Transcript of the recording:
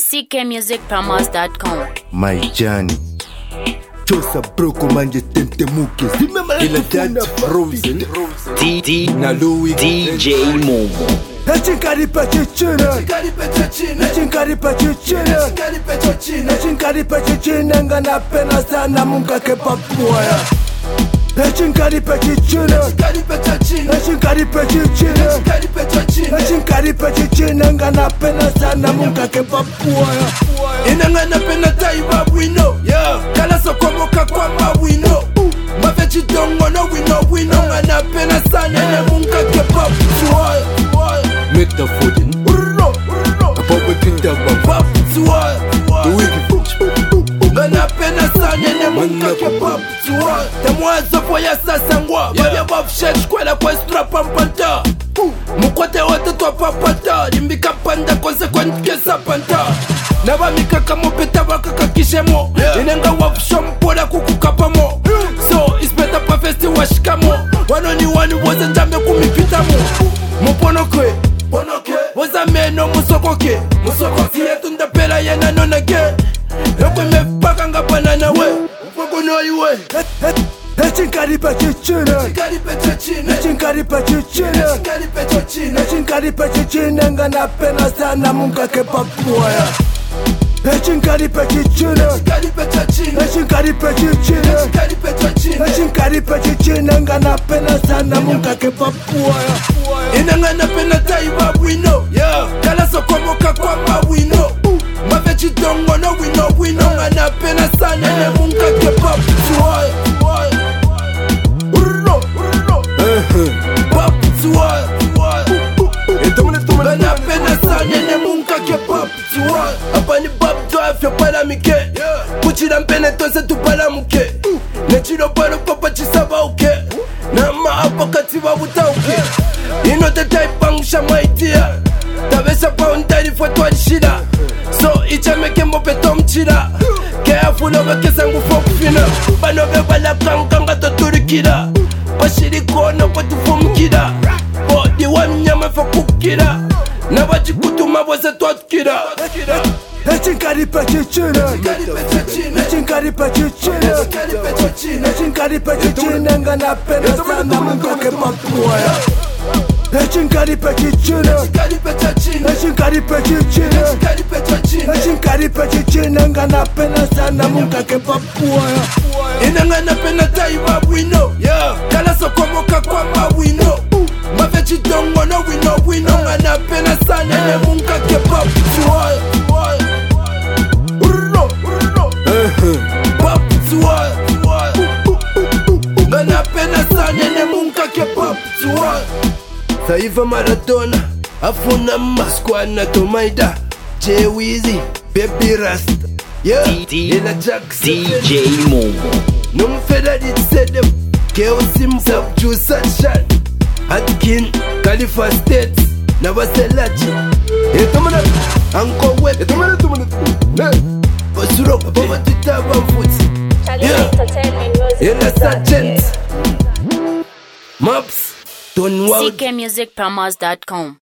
ckmusicpromos.com. My journey. Chosa broko manje tente muke. Ila Dad Rosen. D na Louis DJ Momo. Chinkari pa chichina. Chinkari pa chichina. Chinkari pa chichina ngana pena sana munga ke papuaya. Chinkari pa chichina. Chinkari pa chichina. Chinkari pa chichina ngana pena sana munga ke papuaya. Inangana pena taiba wino. Kala sokomoka kwa mawino. Mafechi dongo no wino ngana pena sana ne munga ke papuaya. Metaphor. Papa Peter Papa. The wicked. Ngana pena sana ne munga ke papuaya. Temwazo kwa ya sasa ngwa. Babya bafshesh kwa la kwa strap pampanta. Mukwate wote twa papata. Limbika panda consequent kesa panta. Naba mikaka mopeta wakaka kishemo. Inenga wapshompola kukukapamo. So it's better pa festi washikamo. Wanoni wanu woza jambe kumipitamo. Muponokwe woza meno musokoke. Yetu ndapela yena nonage. Yokwe mefaka nga banana we. Mfuko no iwe. Chinkari pa chichina. Chinkari pa chichina. Chinkari pa chichina ngana pena sana munga ke papuaya. Chinkari pa chichina. Chinkari pa chichina. Chinkari pa chichina ngana pena sana munga ke papuaya. Inangana pena taiba wino. Kala sokomoka kwa mawino. Mafechi dongo no wino ngana pena sana ne munga ke papuaya. Ngana pena sana ne munga ke papuaya. Apani bab drive yo pala mike. Kuchira mpene tonse tu pala muke. Nechiro palo papa chisaba uke. Nama apakati wabuta uke. Ino te taipangusha maitia. Tabesa pa untari fwetwa nishida. So icha meke mopeto mchida. Careful over kesangu fokufina. Banobe wala kankanga toturikida. Bashiriko no patufumkida. Bodi wa mnyama fokukida. Nabachikutuma wase twatkida. Chinkari pa chichina. Chinkari pa chichina. Chinkari pa chichina ngana pena sana munga ke papuaya. Chinkari pa chichina. Chinkari pa chichina. Chinkari pa chichina ngana pena sana munga ke papuaya. Inangana pena taiba wino. Kala sokomoka kwa mawino. Mafechi dongo no wino ngana pena sana ne munga ke papuaya. Ngana pena sana ne munga ke papuaya. Saiva Maradona, afuna maskwana tomaida. J-Weezy, Baby Rasta. Ila Jackson, DJ Momo. Numfeda did said them. Keosim Sabju Sunshine. Atkin, Khalifa States. Navaselachi. Etomana, Uncle Web. Etomana. Osuro, Baba Titaba Foot. Ila Sergeant. Maps. ckmusicpromos.com.